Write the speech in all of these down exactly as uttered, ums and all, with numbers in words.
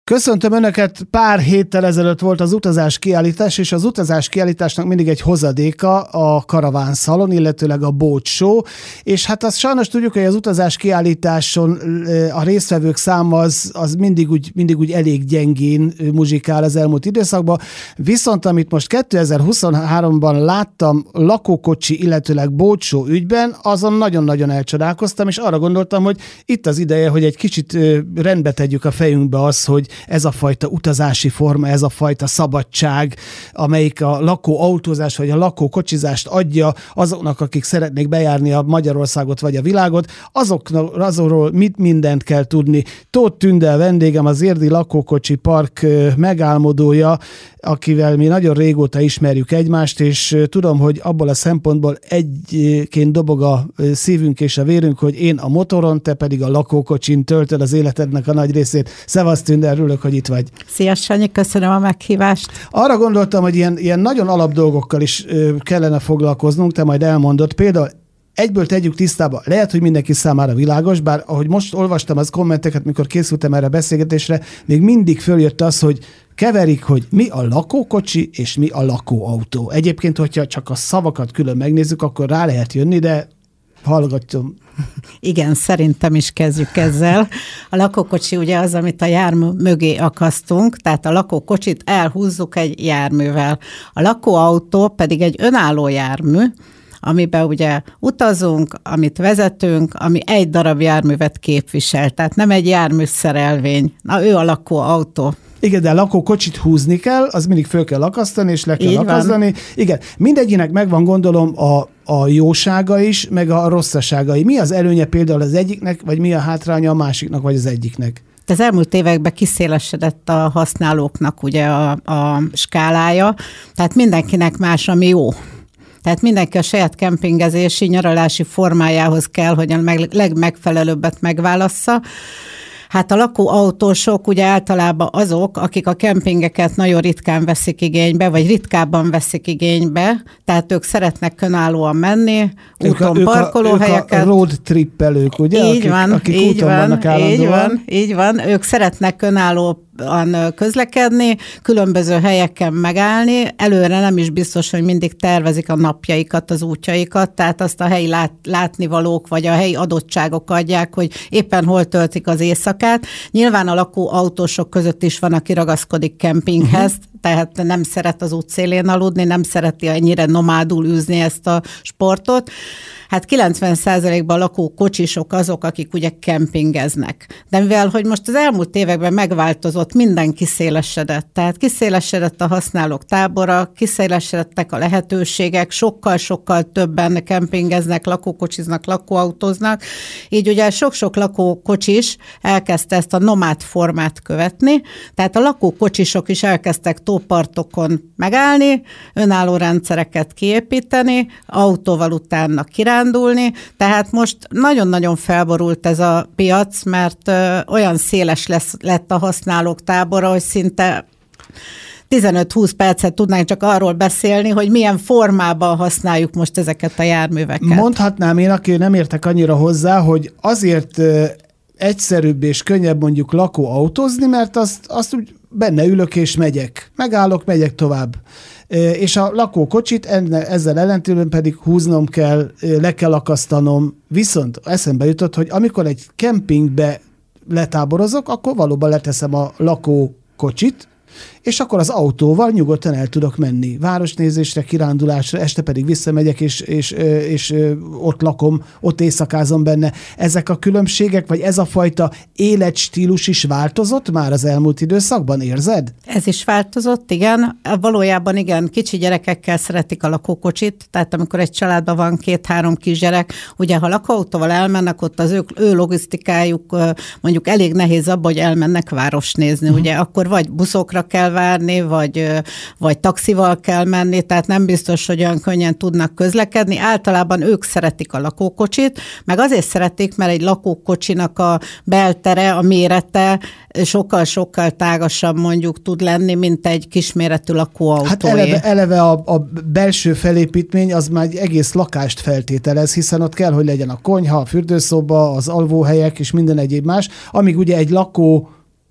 Köszöntöm Önöket, pár héttel ezelőtt volt az utazás kiállítás, és az utazás kiállításnak mindig egy hozadéka a Karaván Szalon, illetőleg a Boat Show, és hát azt sajnos tudjuk, hogy az utazás kiállításon a résztvevők száma az, az mindig, úgy, mindig úgy elég gyengén muzsikál az elmúlt időszakban, viszont amit most kétezer-huszonháromban láttam lakókocsi, illetőleg Boat Show ügyben, azon nagyon-nagyon elcsodálkoztam, és arra gondoltam, hogy itt az ideje, hogy egy kicsit rendbe tegyük a fejünkbe az, hogy ez a fajta utazási forma, ez a fajta szabadság, amelyik a lakóautózás vagy a lakókocsizást adja azoknak, akik szeretnék bejárni a Magyarországot vagy a világot, azoknak, azokról mit mindent kell tudni. Tóth Tündel vendégem, az Érdi Lakókocsi Park megálmodója, akivel mi nagyon régóta ismerjük egymást, és tudom, hogy abból a szempontból egyként dobog a szívünk és a vérünk, hogy én a motoron, te pedig a lakókocsin töltöd az életednek a nagy részét. Szevasz Tündel, örülök, hogy itt vagy. Szia Sanyi, köszönöm a meghívást. Arra gondoltam, hogy ilyen, ilyen nagyon alap dolgokkal is kellene foglalkoznunk, te majd elmondod. Például egyből tegyük tisztába, lehet, hogy mindenki számára világos, bár ahogy most olvastam az kommenteket, mikor készültem erre a beszélgetésre, még mindig följött az, hogy keverik, hogy mi a lakókocsi és mi a lakóautó. Egyébként, hogyha csak a szavakat külön megnézzük, akkor rá lehet jönni, de hallgatjam. Igen, szerintem is kezdjük ezzel. A lakókocsi ugye az, amit a jármű mögé akasztunk, tehát a lakókocsit elhúzzuk egy járművel. A lakóautó pedig egy önálló jármű, amiben ugye utazunk, amit vezetünk, ami egy darab járművet képvisel, tehát nem egy járműszerelvény. Na, ő a lakóautó. Igen, de a lakókocsit húzni kell, az mindig föl kell akasztani, és le kell akasztani. Igen, mindegyinek megvan, gondolom, a, a jósága is, meg a rosszaságai. Mi az előnye például az egyiknek, vagy mi a hátránya a másiknak, vagy az egyiknek? Az elmúlt években kiszélesedett a használóknak ugye a, a skálája, tehát mindenkinek más, ami jó. Tehát mindenki a saját kempingezési, nyaralási formájához kell, hogy a legmegfelelőbbet megválassza. Hát a lakóautósok ugye általában azok, akik a kempingeket nagyon ritkán veszik igénybe, vagy ritkábban veszik igénybe, tehát ők szeretnek önállóan menni, ők úton a, parkolóhelyeket. Ők a road trippelők, ugye? Így akik, van, akik így úton van, vannak állandóan. így van, így van. Ők szeretnek önálló közlekedni, különböző helyeken megállni, előre nem is biztos, hogy mindig tervezik a napjaikat, az útjaikat, tehát azt a helyi lát, látnivalók, vagy a helyi adottságok adják, hogy éppen hol töltik az éjszakát. Nyilván a lakóautósok között is van, aki ragaszkodik kempinghez, uh-huh. tehát nem szeret az útszélén aludni, nem szereti ennyire nomádul űzni ezt a sportot. Hát kilencven százalékban a lakókocsisok azok, akik ugye kempingeznek. De mivel, hogy most az elmúlt években megváltozott, minden kiszélesedett. Tehát kiszélesedett a használók tábora, kiszélesedettek a lehetőségek, sokkal-sokkal többen kempingeznek, lakókocsiznak, lakóautóznak. Így ugye sok-sok lakókocsis elkezdte ezt a nomád formát követni, tehát a lakókocsisok is elkezdtek tópartokon megállni, önálló rendszereket kiépíteni, autóval utána kirándulni, tehát most nagyon-nagyon felborult ez a piac, mert ö, olyan széles lesz, lett a használók tábora, hogy szinte tizenöt-húsz percet tudnánk csak arról beszélni, hogy milyen formában használjuk most ezeket a járműveket. Mondhatnám én, aki nem értek annyira hozzá, hogy azért ö, egyszerűbb és könnyebb mondjuk lakóautózni, mert azt, azt úgy benne ülök és megyek. Megállok, megyek tovább. És a lakókocsit ezzel ellentétben pedig húznom kell, le kell akasztanom. Viszont eszembe jutott, hogy amikor egy kempingbe letáborozok, akkor valóban leteszem a lakókocsit, és akkor az autóval nyugodtan el tudok menni. Városnézésre, kirándulásra, este pedig visszamegyek, és, és, és, és ott lakom, ott éjszakázom benne. Ezek a különbségek, vagy ez a fajta életstílus is változott már az elmúlt időszakban, érzed? Ez is változott, igen. Valójában igen, kicsi gyerekekkel szeretik a lakókocsit, tehát amikor egy családban van két-három kisgyerek, ugye ha lakóautóval elmennek, ott az ő, ő logisztikájuk mondjuk elég nehéz abban, hogy elmennek városnézni, uh-huh. ugye akkor vagy buszokra kell várni, vagy, vagy taxival kell menni, tehát nem biztos, hogy olyan könnyen tudnak közlekedni. Általában ők szeretik a lakókocsit, meg azért szeretik, mert egy lakókocsinak a beltere, a mérete sokkal-sokkal tágasabb mondjuk tud lenni, mint egy kisméretű lakóautóé. Hát eleve, eleve a, a belső felépítmény az már egy egész lakást feltételez, hiszen ott kell, hogy legyen a konyha, a fürdőszoba, az alvóhelyek és minden egyéb más, amíg ugye egy lakó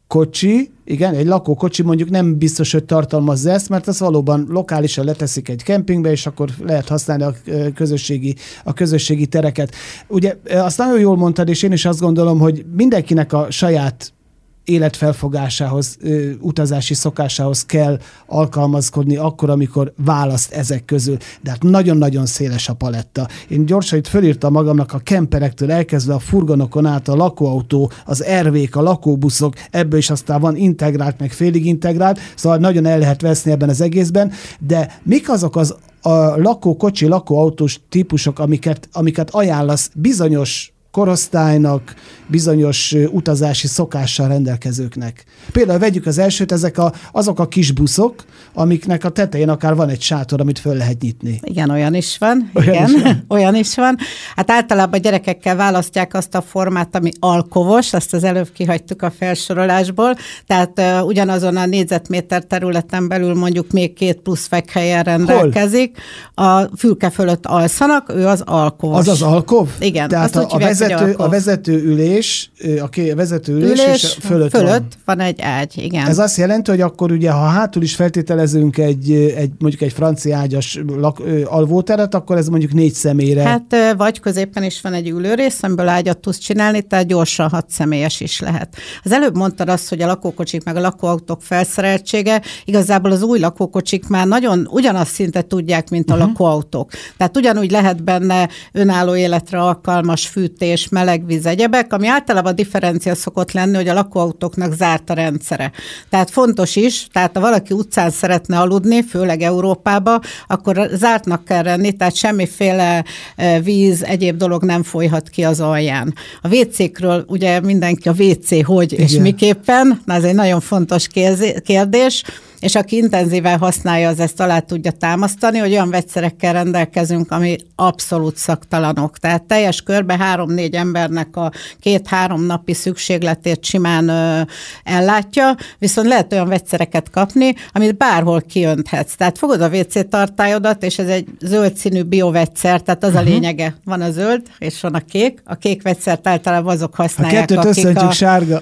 kocsi, igen, egy lakókocsi mondjuk nem biztos, hogy tartalmazza ezt, mert az valóban lokálisan leteszik egy kempingbe, és akkor lehet használni a közösségi, a közösségi tereket. Ugye azt nagyon jól mondtad, és én is azt gondolom, hogy mindenkinek a saját életfelfogásához, utazási szokásához kell alkalmazkodni akkor, amikor választ ezek közül. De hát nagyon-nagyon széles a paletta. Én gyorsan itt fölírtam magamnak a kemperektől elkezdve a furgonokon át a lakóautó, az er vék, a lakóbuszok, ebből is aztán van integrált, meg félig integrált, szóval nagyon el lehet veszni ebben az egészben, de mik azok az a lakókocsi, lakóautós típusok, amiket, amiket ajánlasz bizonyos korosztálynak, bizonyos utazási szokással rendelkezőknek. Például vegyük az elsőt, ezek a, azok a kis buszok, amiknek a tetején akár van egy sátor, amit föl lehet nyitni. Igen, olyan is van. Olyan igen, is van. olyan is van. Hát általában gyerekekkel választják azt a formát, ami alkovos, azt az előbb kihagytuk a felsorolásból, tehát uh, ugyanazon a négyzetméter területen belül mondjuk még két plusz fekhelyen rendelkezik. Hol? A fülke fölött alszanak, ő az alkovos. Az az alkov? Igen. Tehát a, hívják, a, vezető, a vezető ülés, a vezető ülés, ülés és fölött, fölött van. van egy ágy, igen. Ez azt jelenti, hogy akkor ugye, ha hátul is feltételezünk egy, egy mondjuk egy francia ágyas lak, alvóteret, akkor ez mondjuk négy személyre. Hát vagy középen is van egy ülőrész, amiből ágyat tudsz csinálni, tehát gyorsan hat személyes is lehet. Az előbb mondtad azt, hogy a lakókocsik meg a lakóautók felszereltsége, igazából az új lakókocsik már nagyon ugyanazt szintet tudják, mint a uh-huh. lakóautók. Tehát ugyanúgy lehet benne önálló életre alkalmas fűtés, meleg víz, egyebek, ami általában a differencia szokott lenni, hogy a lakóautóknak zárt a rendszere. Tehát fontos is, tehát ha valaki utcán szeretne aludni, főleg Európába, akkor zártnak kell lenni, tehát semmiféle víz, egyéb dolog nem folyhat ki az alján. A vécékről ugye mindenki a vécé hogy igen. és miképpen, na ez egy nagyon fontos kérdés, és aki intenzíven használja, az ezt alá tudja támasztani, hogy olyan vegyszerekkel rendelkezünk, ami abszolút szaktalanok. Tehát teljes körbe három-négy embernek a két-három napi szükségletét simán ö, ellátja, viszont lehet olyan vegyszereket kapni, amit bárhol kiönthetsz. Tehát fogod a vé cé tartályodat, és ez egy zöld színű biovegyszer, tehát az uh-huh. a lényege. Van a zöld, és van a kék. A kék vegyszert általában azok használják, a kettőt összeöntjük, a... sárga.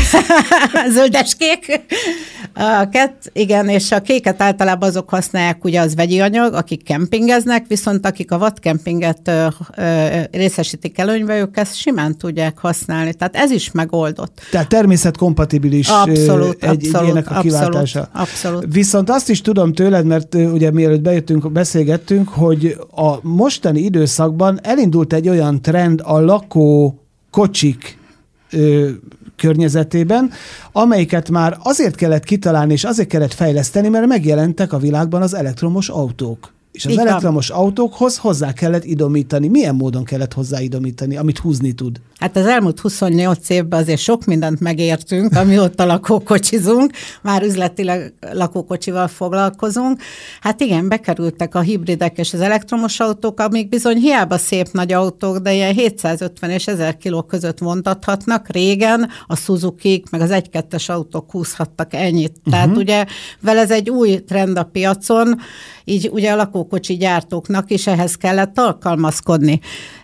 Zöldes kék. A kett, igen, és a kéket általában azok használják, ugye az vegyi anyag, akik kempingeznek, viszont akik a vadkempinget ö, ö, részesítik előnybe, ők ezt simán tudják használni. Tehát ez is megoldott. Tehát természetkompatibilis abszolút, egy, abszolút, egy ilyenek a kiváltása. Abszolút, abszolút. Viszont azt is tudom tőled, mert ugye mielőtt bejöttünk, beszélgettünk, hogy a mostani időszakban elindult egy olyan trend a lakókocsik ö, környezetében, amelyiket már azért kellett kitalálni, és azért kellett fejleszteni, mert megjelentek a világban az elektromos autók. És az Igen. elektromos autókhoz hozzá kellett idomítani. Milyen módon kellett hozzá idomítani, amit húzni tud? Hát az elmúlt huszonnyolc évben azért sok mindent megértünk, amióta lakókocsizunk, már üzletileg lakókocsival foglalkozunk. Hát igen, bekerültek a hibridek és az elektromos autók, amik bizony hiába szép nagy autók, de ilyen hétszázötven és ezer kiló között vontathatnak. Régen a Suzukik, meg az egy-kettes autók húzhattak ennyit. Uh-huh. Tehát ugye vele ez egy új trend a piacon, így ugye a lakókocsi gyártóknak is ehhez kellett alkalmazkodni.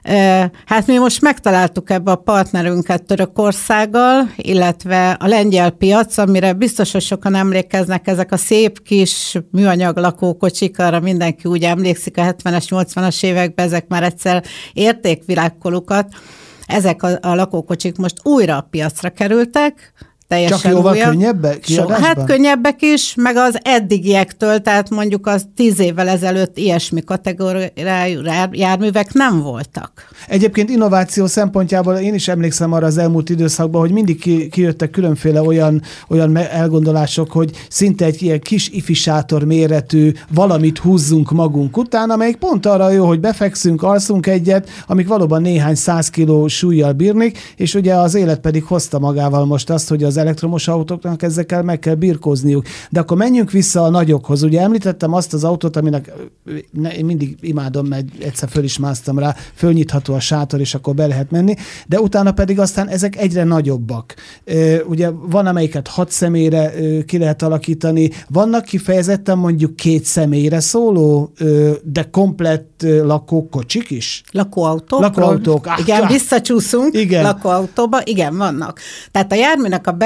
Hát mi most megtaláltuk ebbe a partnerünket Törökországgal, illetve a lengyel piac, amire biztos, hogy sokan emlékeznek, ezek a szép kis műanyag lakókocsik, arra mindenki úgy emlékszik a hetvenes, nyolcvanas években, ezek már egyszer érték világkolukat. Ezek a, a lakókocsik most újra a piacra kerültek, csak jóval könnyebbek kiadásban? Hát könnyebbek is, meg az eddigiektől, tehát mondjuk az tíz évvel ezelőtt ilyesmi kategóriájú járművek nem voltak. Egyébként innováció szempontjából én is emlékszem arra az elmúlt időszakban, hogy mindig ki, kijöttek különféle olyan, olyan elgondolások, hogy szinte egy ilyen kis ifisátor méretű valamit húzzunk magunk után, amelyik pont arra jó, hogy befekszünk, alszunk egyet, amik valóban néhány száz kiló súlyjal bírnik, és ugye az élet pedig hozta magával most azt, hogy az elektromos autóknak ezekkel meg kell birkózniuk. De akkor menjünk vissza a nagyokhoz. Ugye említettem azt az autót, aminek én mindig imádom, mert egyszer föl is másztam rá, fölnyitható a sátor, és akkor be lehet menni, de utána pedig aztán ezek egyre nagyobbak. Ugye van, amelyiket hat személyre ki lehet alakítani, vannak kifejezetten mondjuk két személyre szóló, de komplett lakókocsik is? Lakóautók. Lakóautók. Ah, igen, ah, visszacsúszunk igen. lakóautóba. Igen, vannak. Tehát a járműnek a belső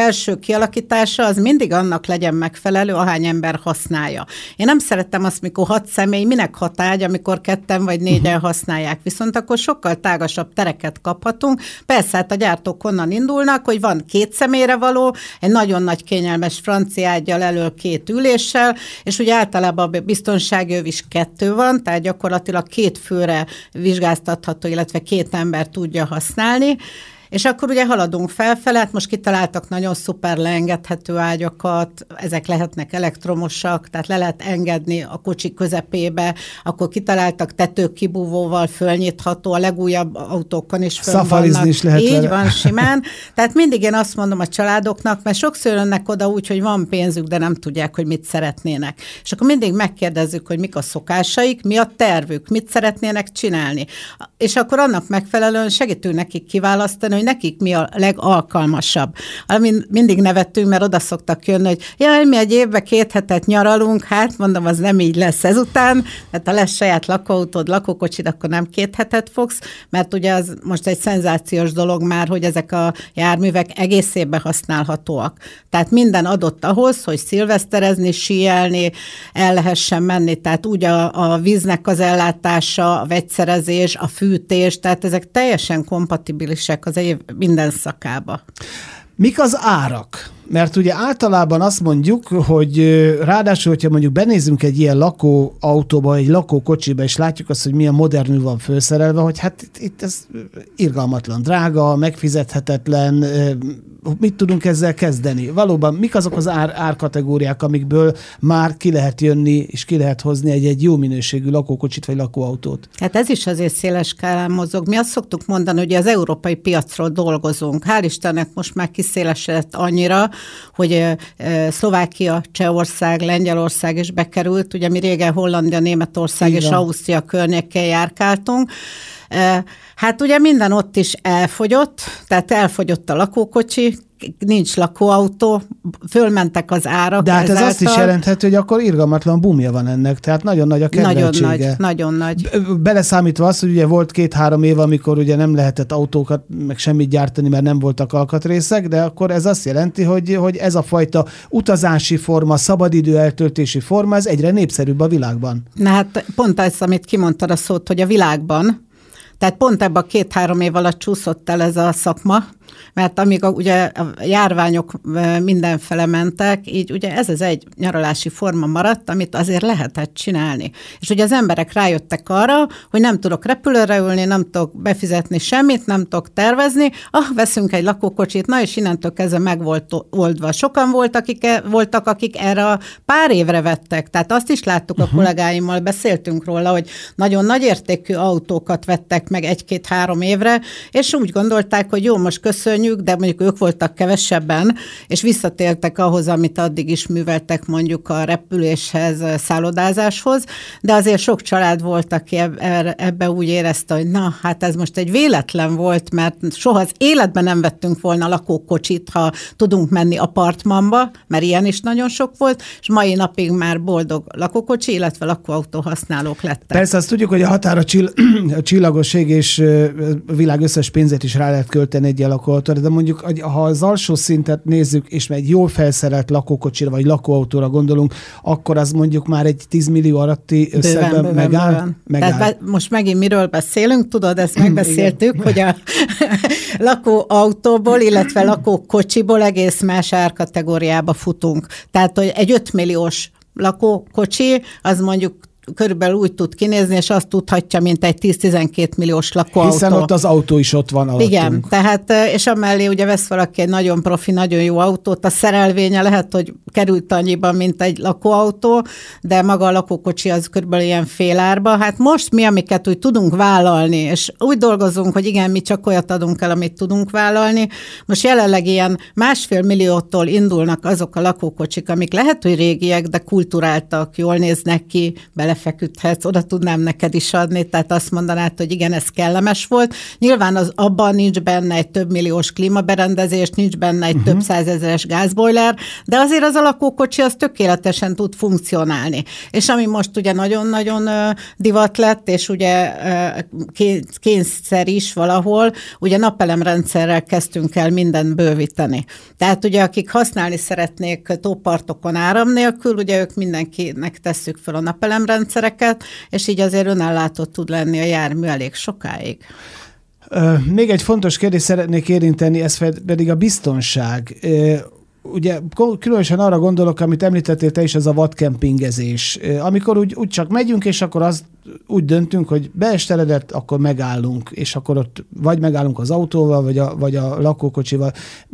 belső kialakítása az mindig annak legyen megfelelő, ahány ember használja. Én nem szeretem azt, mikor hat személy, minek hat ágy, amikor ketten vagy négyen használják. Viszont akkor sokkal tágasabb tereket kaphatunk. Persze, hát a gyártók onnan indulnak, hogy van két személyre való, egy nagyon nagy kényelmes francia ággyal elől két üléssel, és ugye általában a biztonsági öv is kettő van, tehát gyakorlatilag két főre vizsgáztatható, illetve két ember tudja használni. És akkor ugye haladunk felfele, hát most kitaláltak nagyon szuper leengedhető ágyakat, ezek lehetnek elektromosak, tehát le lehet engedni a kocsi közepébe, akkor kitaláltak tetőkibúvóval fölnyitható, a legújabb autókon is fönn vannak. Is lehet így vele. van, simán. Tehát mindig én azt mondom a családoknak, mert sokszor jönnek oda úgy, hogy van pénzük, de nem tudják, hogy mit szeretnének. És akkor mindig megkérdezzük, hogy mik a szokásaik, mi a tervük, mit szeretnének csinálni. És akkor annak megfelelően segítünk nekik kiválasztani, hogy nekik mi a legalkalmasabb. Amin mindig nevettünk, mert oda szoktak jönni, hogy jaj, mi egy évben két hetet nyaralunk, hát mondom, az nem így lesz ezután, tehát ha lesz saját lakóautód, lakókocsid, akkor nem két hetet fogsz, mert ugye az most egy szenzációs dolog már, hogy ezek a járművek egész évben használhatóak. Tehát minden adott ahhoz, hogy szilveszterezni, síelni, el lehessen menni, tehát úgy a, a víznek az ellátása, a vegyszerezés, a fűtés, tehát ezek teljesen kompatibilisek az év minden szakába. Mik az árak? Mert ugye általában azt mondjuk, hogy ráadásul, hogyha mondjuk benézünk egy ilyen lakóautóba, egy lakókocsiba, és látjuk azt, hogy milyen modernül van felszerelve, hogy hát itt, itt ez irgalmatlan drága, megfizethetetlen, mit tudunk ezzel kezdeni? Valóban mik azok az ár, árkategóriák, amikből már ki lehet jönni, és ki lehet hozni egy, egy jó minőségű lakókocsit vagy lakóautót? Hát ez is azért széles skálán mozog. Mi azt szoktuk mondani, hogy az európai piacról dolgozunk. Hál' Istennek most már kiszélesedett annyira, hogy Szlovákia, Csehország, Lengyelország is bekerült. Ugye mi régen Hollandia, Németország igen. és Ausztria környékén járkáltunk. Hát ugye minden ott is elfogyott, tehát elfogyott a lakókocsi, nincs lakóautó, fölmentek az árak. De hát ez azt is jelenthető, hogy akkor irgalmatlan bumja van ennek, tehát nagyon nagy a kedveltsége. Nagyon nagy, nagyon nagy. Beleszámítva azt, hogy ugye volt két-három év, amikor ugye nem lehetett autókat, meg semmit gyártani, mert nem voltak alkatrészek, de akkor ez azt jelenti, hogy, hogy ez a fajta utazási forma, szabadidő eltöltési forma, ez egyre népszerűbb a világban. Na hát pont ez, amit kimondtad a szót, hogy a világban, tehát pont ebben a két-három év alatt csúszott el ez a szakma, mert amíg a, ugye a járványok mindenfele mentek, így ugye ez az egy nyaralási forma maradt, amit azért lehetett csinálni. És ugye az emberek rájöttek arra, hogy nem tudok repülőre ülni, nem tudok befizetni semmit, nem tudok tervezni, ah, veszünk egy lakókocsit, na és innentől kezdve meg volt oldva. Sokan volt, akik, voltak, akik erre a pár évre vettek. Tehát azt is láttuk uh-huh. a kollégáimmal, beszéltünk róla, hogy nagyon nagy értékű autókat vettek meg egy-két-három évre, és úgy gondolták, hogy jó, most köszönjük, de mondjuk ők voltak kevesebben, és visszatértek ahhoz, amit addig is műveltek mondjuk a repüléshez, szállodázáshoz, de azért sok család volt, aki ebbe úgy érezte, hogy na, hát ez most egy véletlen volt, mert soha az életben nem vettünk volna lakókocsit, ha tudunk menni apartmanba, mert ilyen is nagyon sok volt, és mai napig már boldog lakókocsi, illetve lakóautó használók lettek. Persze azt tudjuk, hogy a határ a, csill- a csillagosség és a világ összes pénzét is rá lehet költeni egy ilyen lakóautóra, de mondjuk, ha az alsó szintet nézzük, és egy jól felszerelt lakókocsira vagy lakóautóra gondolunk, akkor az mondjuk már egy tíz millió alatti összegben megáll. megáll. Tehát most megint miről beszélünk, tudod, ezt megbeszéltük, hogy a lakóautóból, illetve lakókocsiból egész más árkategóriába futunk. Tehát, hogy egy öt milliós lakókocsi, az mondjuk körülbelül úgy tud kinézni, és azt tudhatja, mint egy tíz-tizenkét milliós lakóautó. Hiszen ott az autó is ott van alattunk. Igen, tehát, és amellé ugye vesz valaki egy nagyon profi, nagyon jó autót, a szerelvénye lehet, hogy került annyiban, mint egy lakóautó, de maga a lakókocsi az körülbelül ilyen fél árba. Hát most mi, amiket úgy tudunk vállalni, és úgy dolgozunk, hogy igen, mi csak olyat adunk el, amit tudunk vállalni. Most jelenleg ilyen másfél milliótól indulnak azok a lakókocsik, amik lehet, hogy régiek, de kulturáltak, jól néznek ki, bele lefeküdhetsz, oda tudnám neked is adni, tehát azt mondanád, hogy igen, ez kellemes volt. Nyilván az abban nincs benne egy több milliós klímaberendezés, nincs benne egy uh-huh. több százezeres gázbojler, de azért az a lakókocsi az tökéletesen tud funkcionálni. És ami most ugye nagyon-nagyon divat lett, és ugye kényszer is valahol, ugye napelemrendszerrel kezdtünk el mindent bővíteni. Tehát ugye akik használni szeretnék tópartokon áram nélkül, ugye ők mindenkinek tesszük fel a napelemrendszereket, és így azért önellátó tud lenni a jármű elég sokáig. Még egy fontos kérdést szeretnék érinteni, ez pedig a biztonság. Ugye különösen arra gondolok, amit említettél te is, ez a vadkempingezés. Amikor úgy, úgy csak megyünk, és akkor az, úgy döntünk, hogy beesteledett, akkor megállunk, és akkor ott vagy megállunk az autóval, vagy a, vagy a lakókocsival.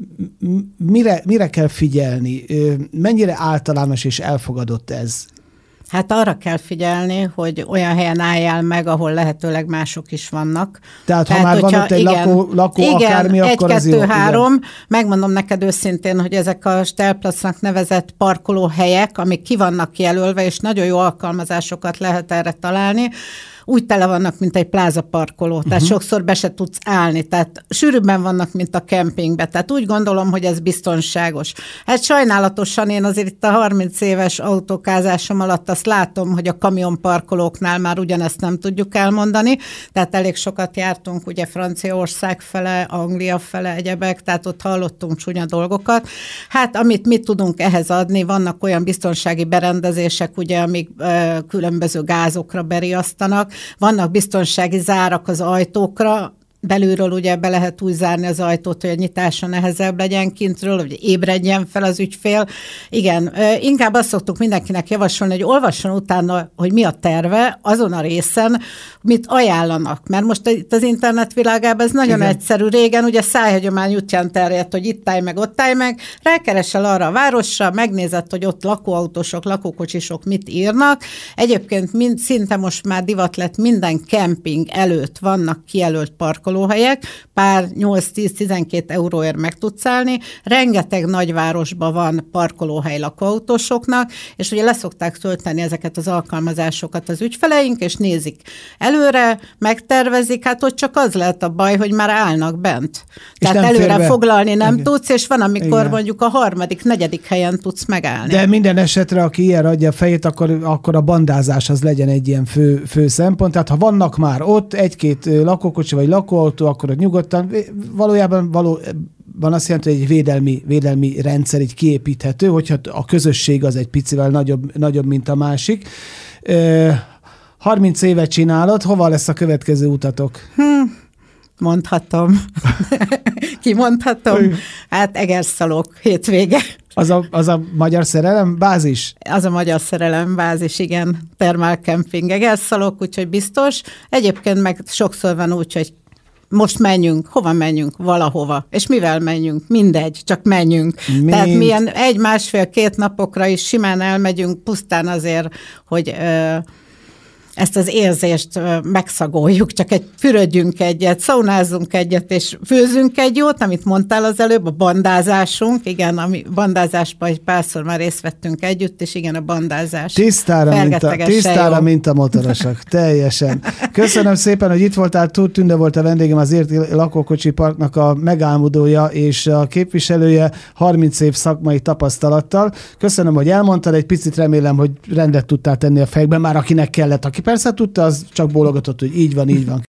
Mire, mire kell figyelni? Mennyire általános és elfogadott ez? Hát arra kell figyelni, hogy olyan helyen álljál meg, ahol lehetőleg mások is vannak. Tehát, Tehát ha már van ott egy igen, lakó, lakó igen, akármi, egy, akkor egy, az kettő, jó. három. Igen. Megmondom neked őszintén, hogy ezek a Stellplatznak nevezett parkolóhelyek, amik ki vannak jelölve, és nagyon jó alkalmazásokat lehet erre találni, úgy tele vannak, mint egy plázaparkoló, tehát uh-huh. sokszor be se tudsz állni, tehát sűrűbben vannak, mint a kempingben, tehát úgy gondolom, hogy ez biztonságos. Hát sajnálatosan én azért itt a harminc éves autókázásom alatt azt látom, hogy a kamionparkolóknál már ugyanezt nem tudjuk elmondani, tehát elég sokat jártunk ugye Franciaország fele, Anglia fele, egyebek, tehát ott hallottunk csúnya dolgokat. Hát amit mi tudunk ehhez adni, vannak olyan biztonsági berendezések, ugye, amik ö, különböző gázokra beriasztanak, vannak biztonsági zárak az ajtókra, belülről ugye be lehet úgy zárni az ajtót, hogy a nyitása nehezebb legyen kintről, hogy ébredjen fel az ügyfél. Igen, inkább azt szoktuk mindenkinek javasolni, hogy olvasson utána, hogy mi a terve azon a részen, mit ajánlanak. Mert most itt az internet világában ez nagyon igen. egyszerű. Régen ugye szájhagyomány útján terjedt, hogy itt állj meg, ott állj meg, rákeresel arra a városra, megnézed, hogy ott lakóautósok, lakókocsisok mit írnak. Egyébként mind, szinte most már divat lett, minden kemping előtt vannak kijelölt parkolóhelyek, pár nyolc-tíz-tizenkét euróért meg tudsz állni. Rengeteg nagyvárosban van parkolóhely lakóautósoknak, és ugye leszokták tölteni ezeket az alkalmazásokat az ügyfeleink, és nézik előre, megtervezik, hát ott csak az lehet a baj, hogy már állnak bent. És tehát előre foglalni nem igen. tudsz, és van, amikor igen. mondjuk a harmadik, negyedik helyen tudsz megállni. De minden esetre, aki ilyen adja a fejét, akkor, akkor a bandázás az legyen egy ilyen fő, fő szempont. Tehát ha vannak már ott egy-két lakókocsi vagy lakóautó, akkor ott nyugodtan, valójában való, van azt jelenti, hogy egy védelmi, védelmi rendszer így kiépíthető, hogyha a közösség az egy picivel nagyobb, nagyobb mint a másik. harminc évet csinálod, hova lesz a következő utatok? Hmm. Mondhatom. Kimondhatom. Hát Egerszalók hétvége. Az a, az a magyar szerelem bázis? Az a magyar szerelem bázis, igen. Thermal Camping Egerszalók, úgyhogy biztos. Egyébként meg sokszor van úgy, hogy most menjünk, hova menjünk? Valahova. És mivel menjünk? Mindegy, csak menjünk. Mind. Tehát milyen egy-másfél-két napokra is simán elmegyünk, pusztán azért, hogy... Ö, ezt az érzést megszagoljuk, csak egy fürödjünk egyet, szaunázunk egyet, és főzünk egy jót, amit mondtál az előbb, a bandázásunk, igen, ami bandázásban egy párszor már részt vettünk együtt, és igen, a bandázás. Tisztára, mint a, tisztára mint a motorosok, teljesen. Köszönöm szépen, hogy itt voltál, Tóth Tünde volt a vendégem, az Érti Lakókocsi Parknak a megálmodója és a képviselője, harminc év szakmai tapasztalattal. Köszönöm, hogy elmondtad, egy picit remélem, hogy rendet tudtál tenni a fejekben, már akinek kellett, aki persze tudta, az csak bólogatott, hogy így van, így van.